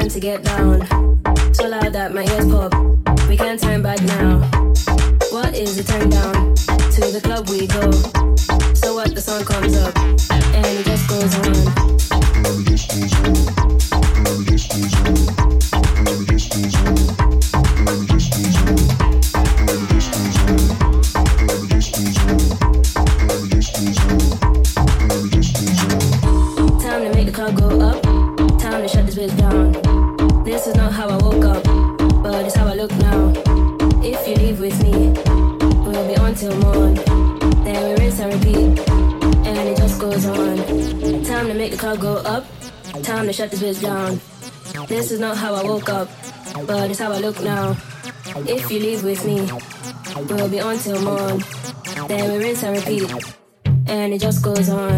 time to get down. So loud that my ears pop. We can't turn back now. What is the turn down? To the club we go. So what, the sun comes up and it just goes on. And it just goes on. And it just goes on. And it just goes on. And it just goes on. And it just goes on. And it just goes on. And it just goes on. And it just goes on. Time to make the club go up. Time to shut this bitch down. This is not how I woke up, but it's how I look now. If you leave with me, we'll be on till morn. Then we rinse and repeat, and it just goes on. Time to make the club go up. Time to shut this bitch down. This is not how I woke up, but it's how I look now. If you leave with me, we'll be on till morn. Then we rinse and repeat, and it just goes on.